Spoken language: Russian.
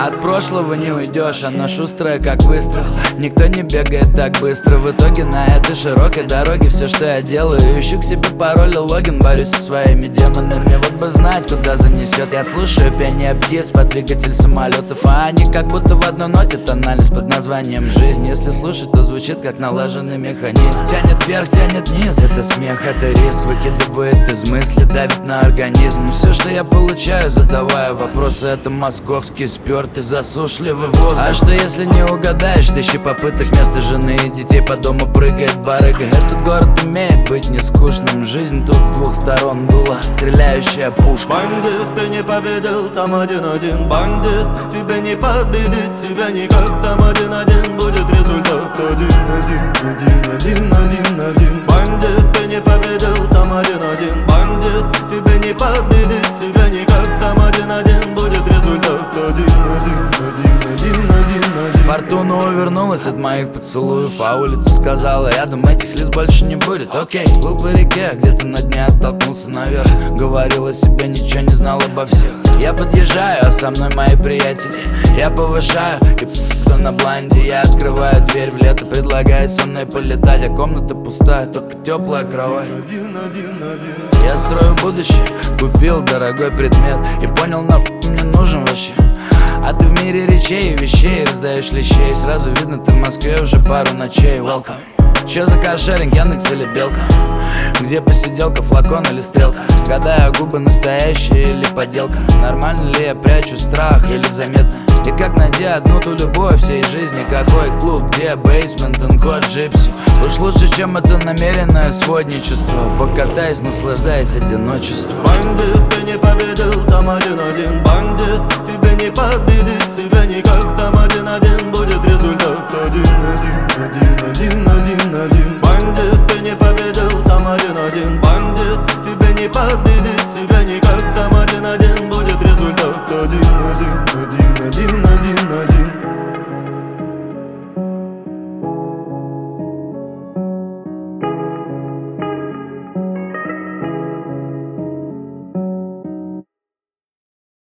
От прошлого не уйдешь, оно шустрое как выстрел. Никто не бегает так быстро. В итоге на этой широкой дороге все, что я делаю, ищу к себе пароль и логин, борюсь со своими демонами. Вот бы знать, куда занесет. Я слушаю пение птиц под двигатель самолетов, а они как будто в одной ноте тональность под названием жизнь. Если слушать, то звучит как налаженный механизм. Тянет вверх, тянет вниз, это смех, это риск. Выкидывает из мысли, давит на организм. Все, что я получаю, задавая вопросы, это московский спёртый засушливый воздух. А что если не угадаешь? Тысячи попыток вместо жены и детей по дому прыгает барыга. Этот город умеет быть не скучным. Жизнь тут с двух сторон дула стреляющая пушка. Бандит, ты не победил, там один-один. Бандит, тебе не победить себя никак. Там один-один будет результат. Один-один. Бандит, ты не победил, там один-один. Бандит, тебе не победить себя никак. Там один-один будет результат. Один-один. Фортуна увернулась от моих поцелуев, а улица сказала: рядом этих лиц больше не будет. Окей, плыл по реке, где-то на дне оттолкнулся наверх. Говорил о себе, ничего не знал обо всех. Я подъезжаю, а со мной мои приятели. Я повышаю, и кто на бланде. Я открываю дверь в лето, предлагаю со мной полетать. А комната пустая, только теплая кровать. Я строю будущее, купил дорогой предмет и понял, нахуй мне нужен вообще. А ты в мире речей и вещей раздаешь лещей. Сразу видно, ты в Москве уже пару ночей. Welcome. Чё за каршеринг, Яндекс или Белка? Где посиделка, флакон или стрелка? Гадаю, губы настоящие или подделка? Нормально ли я прячу страх или заметно? И как найти одну ту любовь всей жизни? Какой клуб, где бейсмент, код джипси? Уж лучше, чем это намеренное сводничество. Покатайся, наслаждаясь одиночеством. Бандит, ты не победил, там один-один. Бандит, тебе не победить